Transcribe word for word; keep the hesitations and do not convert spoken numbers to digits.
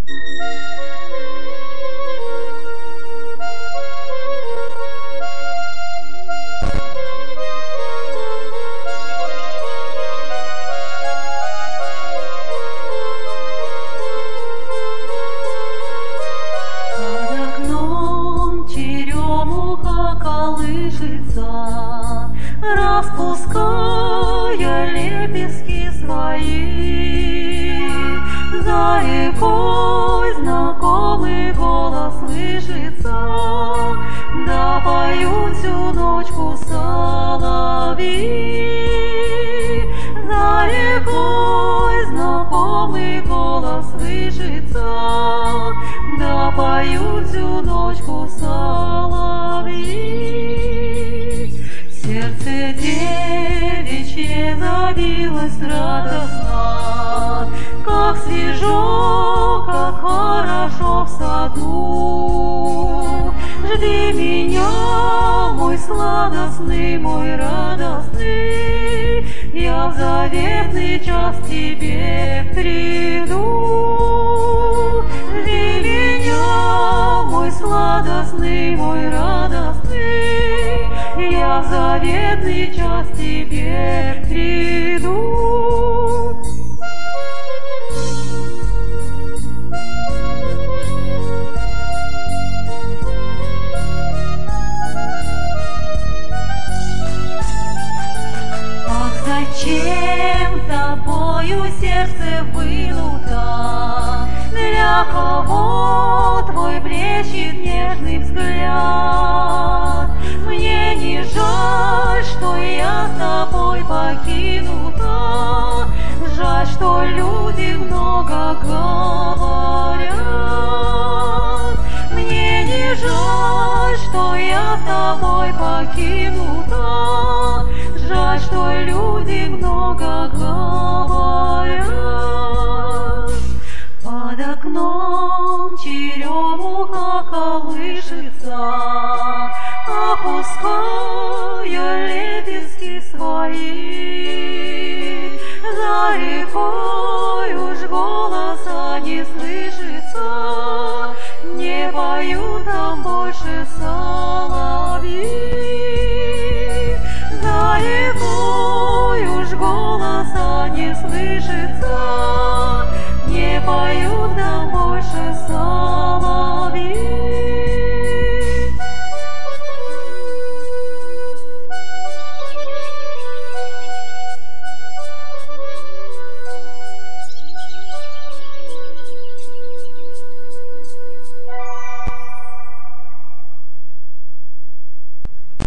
Распуская лепестки свои, за рекой знакомый голос слышится, да поют всю ночку соловьи. За рекой знакомый голос слышится, да поют всю ночку соловьи. Сердце девичье забилось радостно, как свежо, как хорошо в саду. Жди меня, мой сладостный, мой радостный, я в заветный час тебе приду. Жди меня, мой сладостный, мой радостный, я в заветный час тебе приду. Ах, зачем тобою сердце вынуто? Для кого твой блещет нежный взгляд? Мне не жаль, что я с тобой покинута, жаль, что люди много говорят. Мне не жаль, что я с тобой покинута, жаль, что люди много говорят. Под окном черемуха колышется, опуская лепестки свои. За рекой уж голоса не слышится, не поют там больше соловьи. За рекой уж голоса не слышится, не поют там больше соловьи.